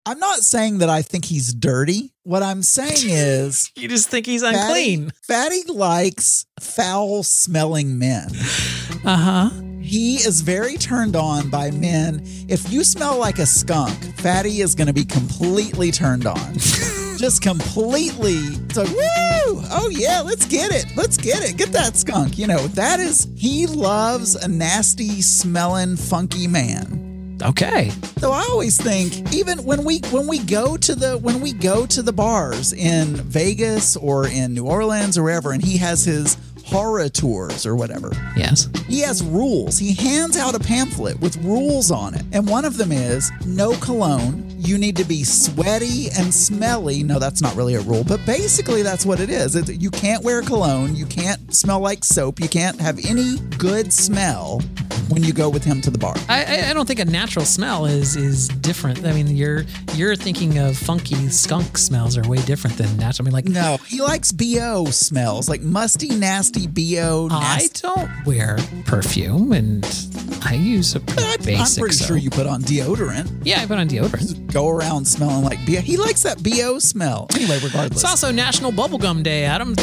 I'm not saying that I think he's dirty. What I'm saying is... You just think he's unclean. Fatty likes foul-smelling men. Uh-huh. He is very turned on by men. If you smell like a skunk, Fatty is going to be completely turned on. Just completely. It's like, woo! Oh, yeah, let's get it. Let's get it. Get that skunk. You know, he loves a nasty, smelling, funky man. Okay. So I always think, even when we go to the bars in Vegas or in New Orleans or wherever, and he has his horror tours or whatever. Yes. He has rules. He hands out a pamphlet with rules on it. And one of them is no cologne. You need to be sweaty and smelly. No, that's not really a rule, but basically that's what it is. You can't wear cologne. You can't smell like soap. You can't have any good smell when you go with him to the bar. I don't think a natural smell is different. I mean, you're thinking of funky skunk smells are way different than natural. I mean, like, no, he likes BO smells, like musty, nasty BO. I don't wear perfume, and I use a basic. I'm pretty sure you put on deodorant. Yeah, I put on deodorant. Just go around smelling like BO. He likes that BO smell. Anyway, regardless. It's also National Bubblegum Day, Adam.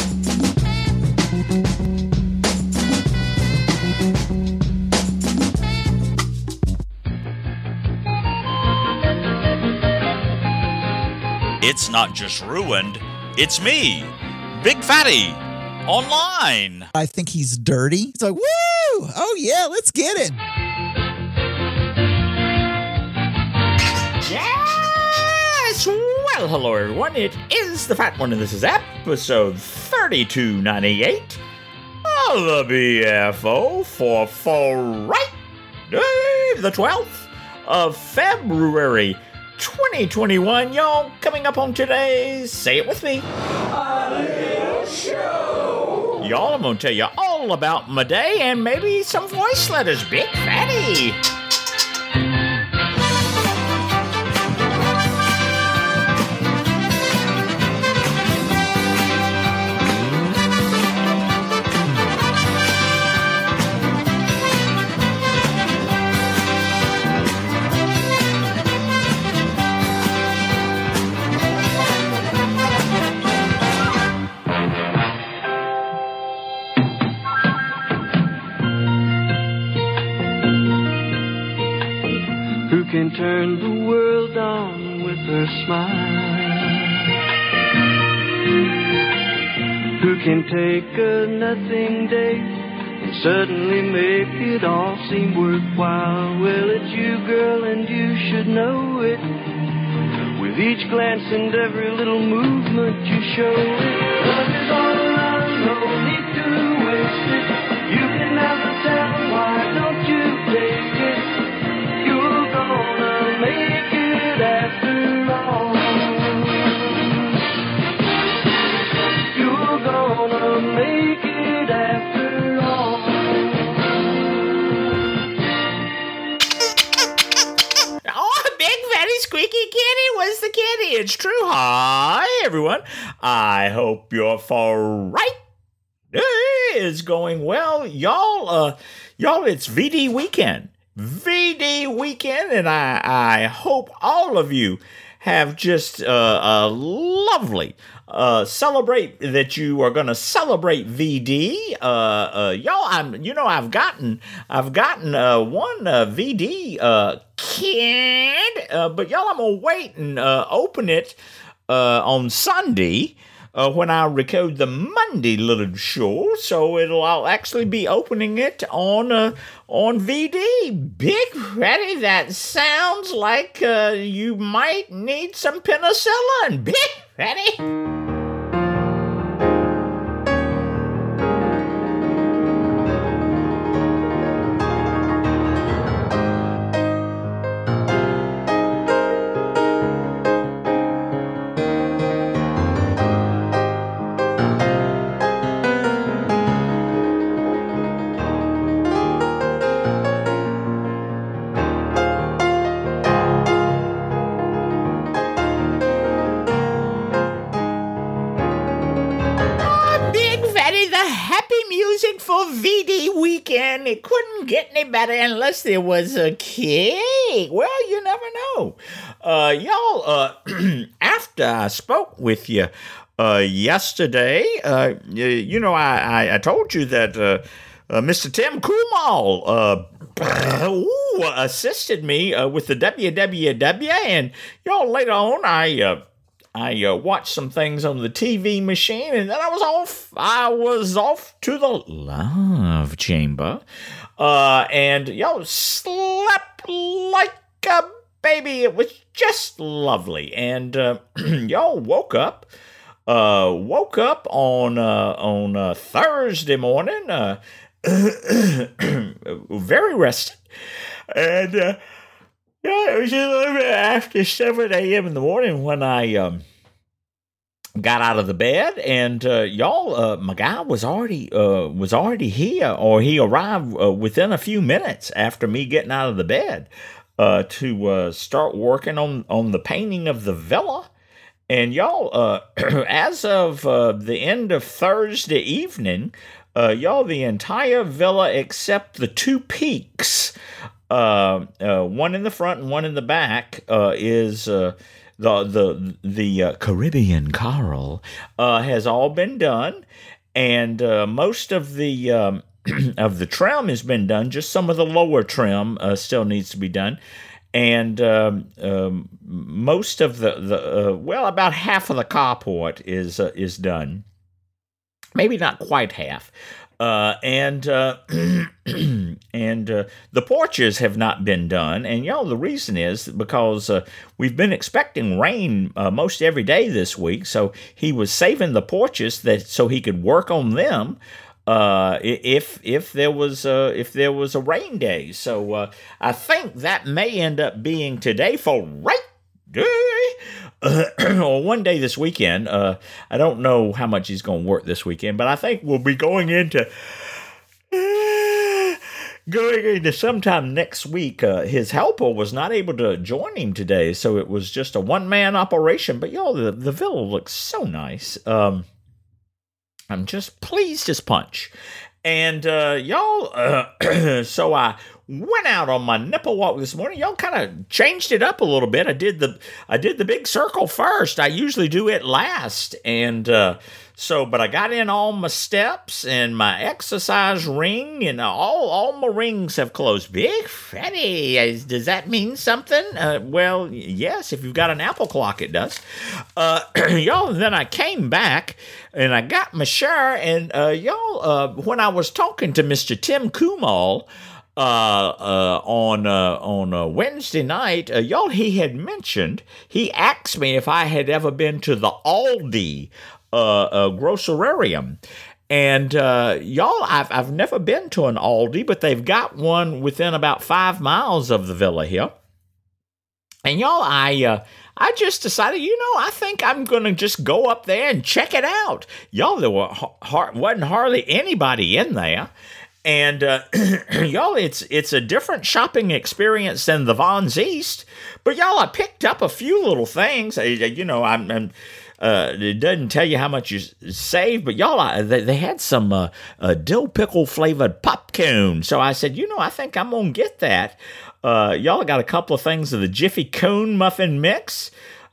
It's not just ruined, it's me, Big Fatty, online. I think he's dirty. He's like, woo! Oh, yeah, let's get it. Yes! Well, hello, everyone. It is the Fat One, and this is episode 3298 of the BFO for Friday, the 12th of February, 2021. Y'all, coming up on today's, say it with me, A Little Show. Y'all, I'm going to tell you all about my day and maybe some voice letters. Big Fatty. Can turn the world on with her smile. Who can take a nothing day and suddenly make it all seem worthwhile? Well, it's you, girl, and you should know it. With each glance and every little movement you show it. Love is all around, no need to waste it. You can never tell, why don't you take it? Gonna make it after all. You're gonna make it after all. Oh, Big Fatty Squeaky Kitty was the kitty. It's true. Hi, everyone. I hope your Friday is going well. Y'all, it's VD weekend. VD weekend, and I hope all of you have just a lovely celebrate that you are going to celebrate VD. Y'all, I've gotten one VD kid, but y'all, I'm gonna wait and open it on Sunday. When I record the Monday little show, so I'll actually be opening it on VD. Big Fatty, that sounds like you might need some penicillin. Big Fatty. weekend, it couldn't get any better unless there was a cake. Well, you never know. Y'all, after I spoke with you yesterday, I told you that Mr. Tim Kumal assisted me with the WWW, and y'all, later on, I watched some things on the TV machine, and then I was off to the love chamber, and y'all slept like a baby. It was just lovely, and y'all woke up on Thursday morning, very rested, and it was a little bit after 7 a.m. in the morning when I got out of the bed, and my guy was already here, or he arrived within a few minutes after me getting out of the bed to start working on the painting of the villa. And y'all, as of the end of Thursday evening, the entire villa except the two peaks, one in the front and one in the back, is the Caribbean coral has all been done, and most of the of the trim has been done. Just some of the lower trim still needs to be done. And most of about half of the carport is done. Maybe not quite half. And the porches have not been done. And the reason is because we've been expecting rain most every day this week. So he was saving the porches so he could work on them. If there was a rain day. So I think that may end up being today for right day, or one day this weekend. I don't know how much he's going to work this weekend, but I think we'll be going into sometime next week. His helper was not able to join him today, so it was just a one-man operation. But the villa looks so nice. I'm just pleased as punch. And so I went out on my nipple walk this morning. Y'all kind of changed it up a little bit. I did the big circle first. I usually do it last. And but I got in all my steps and my exercise ring, and all my rings have closed. Big Fatty, does that mean something? Well, yes, if you've got an Apple clock, it does. Then I came back and I got my shower, and when I was talking to Mr. Tim Kumal on Wednesday night, he had mentioned, he asked me if I had ever been to the Aldi grocerarium. And I've never been to an Aldi, but they've got one within about 5 miles of the villa here. And I just decided, I think I'm going to just go up there and check it out. There wasn't hardly anybody in there. And, it's a different shopping experience than the Vons East. But, I picked up a few little things. It doesn't tell you how much you save, but they had some dill pickle flavored popcorn. So I said, I think I'm going to get that. Got a couple of things of the Jiffy Cone muffin mix.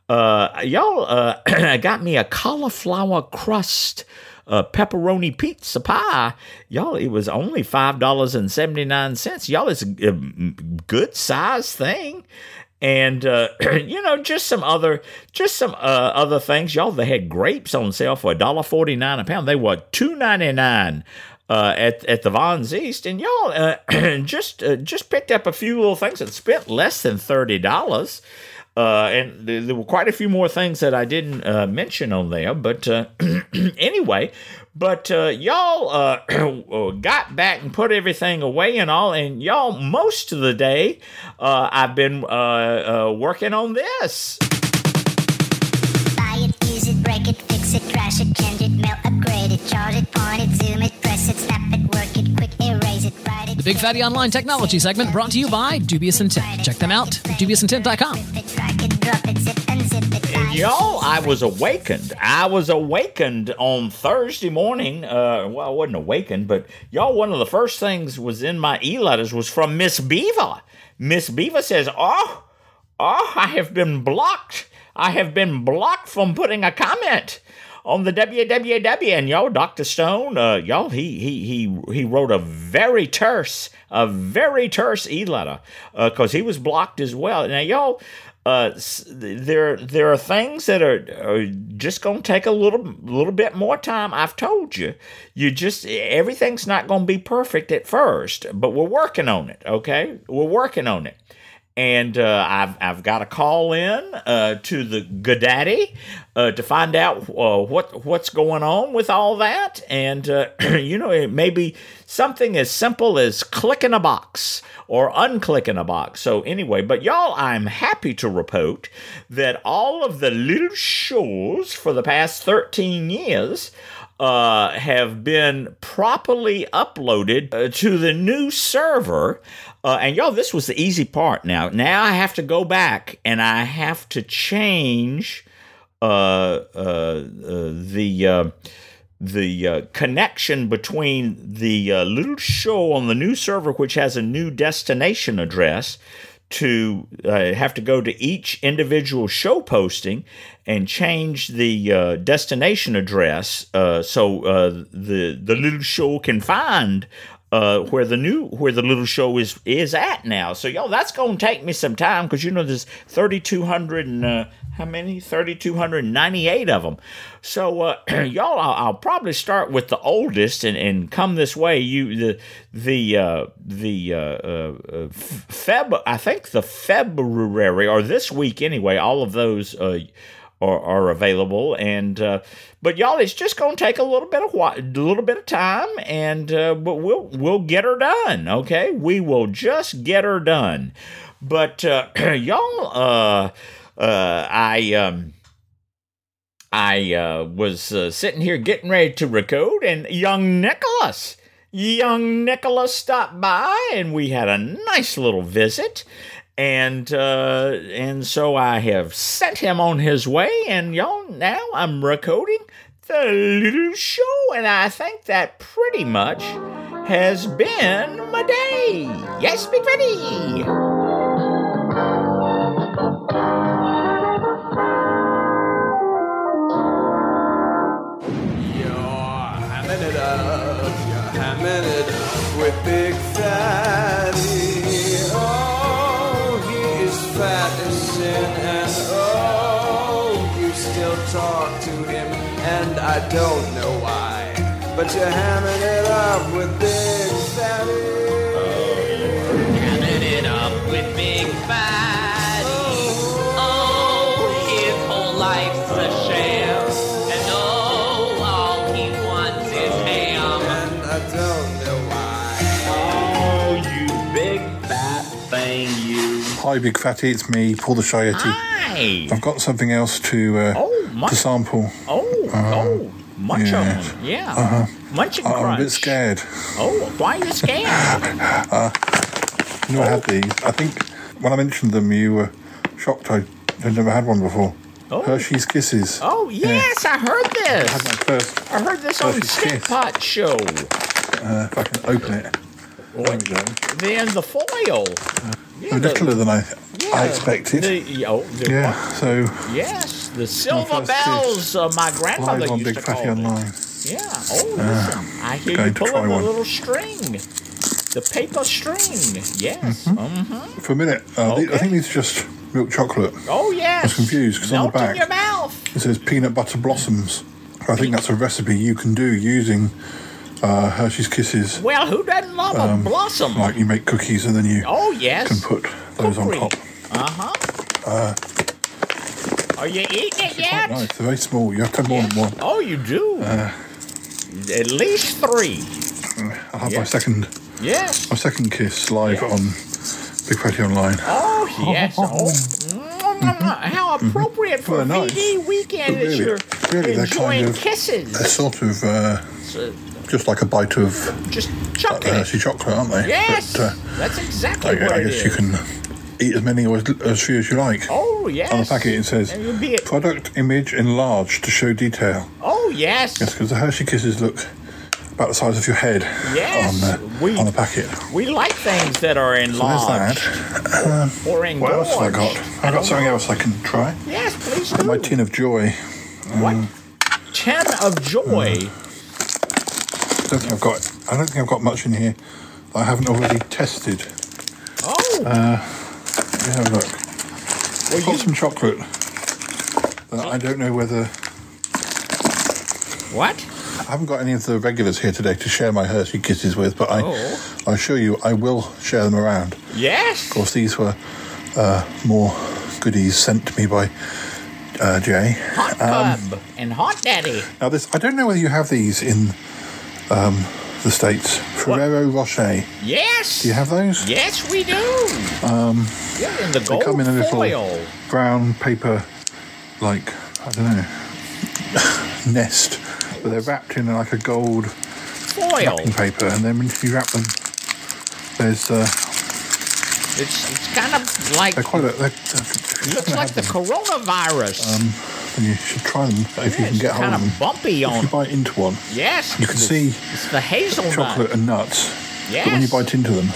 Got me a cauliflower crust pepperoni pizza pie. It was only $5.79. It's a good size thing. And, just some other things. They had grapes on sale for $1.49 a pound. They were $2.99 at the Vons East. And just picked up a few little things and spent less than $30. And there were quite a few more things that I didn't mention on there. But anyway, got back and put everything away and all. And most of the day, I've been working on this. Buy it, use it, break it, fix it, trash it, change it, mail, upgrade it, charge it, point it, zoom it, press it, snap it, work it, quick erase it, write it. The Big Fatty Online Technology segment brought to you by Dubious Intent. Check them out at dubiousintent.com. Drag it, drop it, zip and zip it. And I was awakened. I was awakened on Thursday morning. Well, I wasn't awakened, but y'all, one of the first things was in my e-letters was from Miss Beaver. Miss Beaver says, Oh, I have been blocked. I have been blocked from putting a comment on the www. And y'all, Dr. Stone, y'all, he wrote a very terse e-letter because he was blocked as well. Now, y'all, there are things that are just going to take a little bit more time. I've told you, everything's not going to be perfect at first, but we're working on it. Okay, we're working on it. And I've got to call in to the Godaddy to find out what's going on with all that. And, it may be something as simple as clicking a box or unclicking a box. So anyway, but y'all, I'm happy to report that all of the little shows for the past 13 years have been properly uploaded to the new server. And y'all, this was the easy part. Now I have to go back and I have to change the connection between the little show on the new server, which has a new destination address, to have to go to each individual show posting and change the destination address so the little show can find where the little show is at now. So y'all, that's going to take me some time because there's 3,200 and how many? 3,298 of them. So y'all, I'll probably start with the oldest and come this way. I think the February or this week anyway. All of those are available, and but y'all, it's just going to take a little bit of time, and but we'll get her done. Okay, we will just get her done. But y'all, I was sitting here getting ready to record, and young Nicholas stopped by, and we had a nice little visit. And so I have sent him on his way, and y'all, now I'm recording the little show, and I think that pretty much has been my day. Yes, Big Fatty. You're hamming it up with Big Fatty. Fat as sin, and you still talk to him, and I don't know why, but you're hamming it up with Big Fatty. Hamming it up with Big Fatty. His whole life's a sham, and all he wants is ham, and I don't know why. Oh, you big fat thing, you. Hi, Big Fatty, it's me, Paul the Shayeti. Hi. I've got something else to sample. Munch on them. Yeah. Munch and crunch. I'm a bit scared. Oh, why are you scared? I had these. I think when I mentioned them, you were shocked I'd never had one before. Oh. Hershey's Kisses. Oh, yes, yeah. I heard this. I had my first I heard this on Stick Pot Show. If I can open it. There we go. Then the foil. Littler than I expected. Yes, the silver bells my grandmother used Big to call Fatty Online. Yeah. Oh, listen, I hear you pulling the little string, the paper string. Yes. For a minute, I think these are just milk chocolate. Oh, yes. I was confused because on the back in your mouth. It says peanut butter blossoms. I think that's a recipe you can do using Hershey's Kisses. Well, who doesn't love a blossom? Like you make cookies and then you can put those on top. Are you eating it yet? Quite nice. They're very small. You have to have more than one. Oh, you do. At least 3. I'll have my second kiss live on Big Fatty Online. Oh, yes. How appropriate for a VD weekend that you're enjoying kisses. They're sort of just like a bite of just chocolate. Hershey chocolate, aren't they? Yes, that's exactly what I guess you can eat as many or as few as you like. Oh, yes. On the packet it says, And you'll be- product image enlarged to show detail. Oh, yes. Yes, because the Hershey Kisses look about the size of your head Yes. on the packet. We like things that are So there's enlarged. that. Or engorged. What else have I got? I've got something else I can try. Yes, please Got do. my tin of joy. What? Tin of joy. I don't think I've got much in here that I haven't already tested. Oh. Yeah, look. I've got some chocolate that I don't know whether... What? I haven't got any of the regulars here today to share my Hershey Kisses with, but I assure you I will share them around. Yes. Of course, these were more goodies sent to me by Jay. Hot Pub and Hot Daddy. Now, I don't know whether you have these in the States. Ferrero Rocher. Yes. Do you have those? Yes, we do. Yeah, in the They gold come in a little foil. brown paper, like, I don't know, nest. But they're wrapped in like a gold Foil. wrapping paper. And then when you wrap them, there's... It's kind of like... They're quite a... looks like the coronavirus. And you should try them if you can get hold kind of them. of bumpy If on... you bite into one, Yes. you can see It's the hazelnut. chocolate and nuts. Yes. But when you bite into them,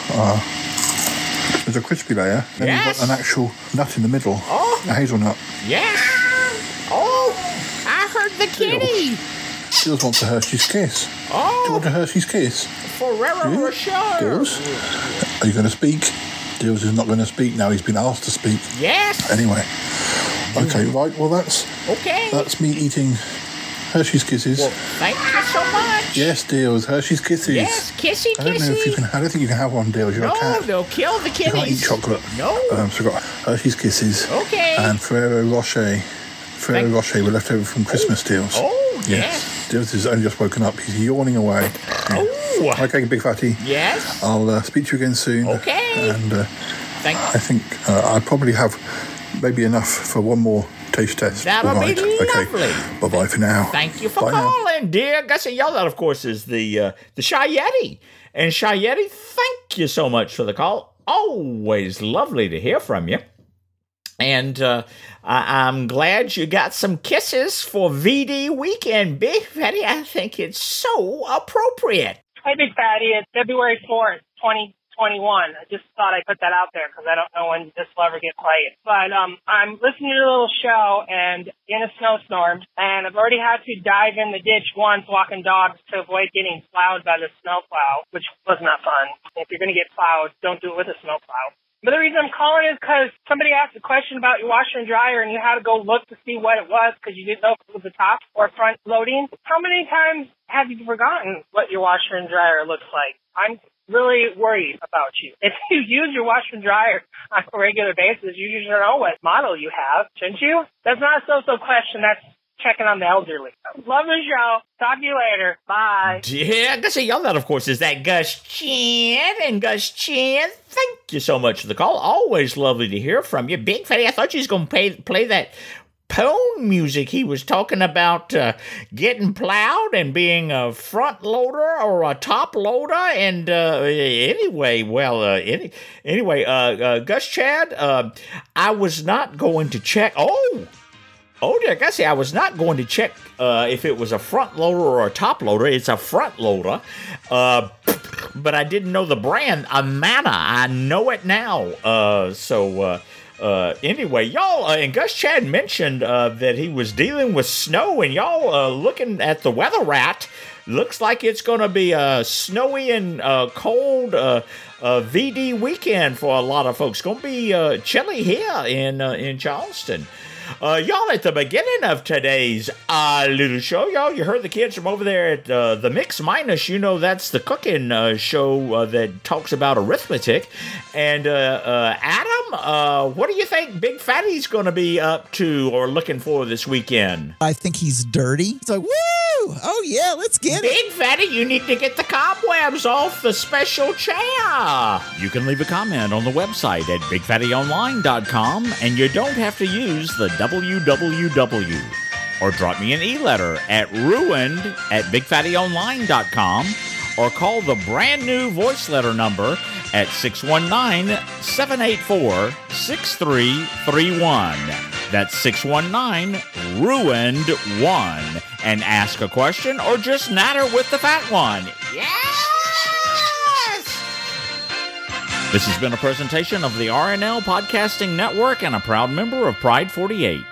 there's a crispy layer. Then Yes. you've got an actual nut in the middle. Oh. A hazelnut. Yes. Oh, I heard the kitty. Dills wants a Hershey's Kiss. Do you Oh, want a Hershey's Kiss? Ferrero You? Rocher. Dills? Are you going to speak? Dills is not going to speak now. He's been asked to speak. Yes. Anyway. Okay, right. Well, that's Okay. me eating Hershey's Kisses. Well, thank you so much. Yes, Dills. Hershey's Kisses. Yes, kissy, I don't know if you kissy. can. I don't think you can have one, Dills. You're a No, cat. they'll kill the You can't eat kitties. chocolate. No. So I've got Hershey's Kisses. Okay. And Ferrero Rocher. Ferrero Rocher were left over from Christmas deals. Oh, yes. Dills has only just woken up. He's yawning away. Oh, Okay, Big Fatty. yes. I'll speak to you again soon. Okay. And Thank I think I probably have maybe enough for one more taste test. That'll All right. be Okay. lovely. Bye-bye for now. Thank you for Bye now. calling, dear Gussie. Y'all, that, of course, is the Shy Yeti. And Shy Yeti, thank you so much for the call. Always lovely to hear from you. And I'm glad you got some kisses for VD weekend, Big Fatty. I think it's so appropriate. Hi, Big Fatty. It's February 4th, 2021. I just thought I'd put that out there because I don't know when this will ever get played. But I'm listening to the little show and in a snowstorm, and I've already had to dive in the ditch once walking dogs to avoid getting plowed by the snowplow, which was not fun. If you're going to get plowed, don't do it with a snowplow. But the reason I'm calling is because somebody asked a question about your washer and dryer and you had to go look to see what it was because you didn't know if it was the top or front loading. How many times have you forgotten what your washer and dryer looks like? I'm really worried about you. If you use your washer and dryer on a regular basis, you should know what model you have, shouldn't you? That's not a so-so question. That's checking on the elderly. Love the show. Talk to you later. Bye. Yeah, Gussie, y'all, that, of course, is that Gus Chan. And Gus Chan, thank you so much for the call. Always lovely to hear from you. Big Fatty, I thought you was going to play that Pone music. He was talking about getting plowed and being a front loader or a top loader. And anyway, Gus Chad, I was not going to check. Oh, dear Gussie, I was not going to check if it was a front loader or a top loader. It's a front loader. But I didn't know the brand, Amana. I know it now. Anyway, y'all, and Gus Chad mentioned that he was dealing with snow, and y'all looking at the weather rat, looks like it's going to be a snowy and cold VD weekend for a lot of folks. Going to be chilly here in Charleston. Y'all, at the beginning of today's little show, y'all, you heard the kids from over there at the Mix Minus. You know that's the cooking show that talks about arithmetic. And Adam, what do you think Big Fatty's going to be up to or looking for this weekend? I think he's dirty. It's like, woo! Oh, yeah, let's get it. Big Fatty, you need to get the cobwebs off the special chair. You can leave a comment on the website at bigfattyonline.com, and you don't have to use the www. Or drop me an e-letter at ruined@bigfattyonline.com, or call the brand new voice letter number at 619-784-6331. That's 619-RUINED1. And ask a question or just natter with the fat one. Yes! This has been a presentation of the RNL Podcasting Network and a proud member of Pride 48.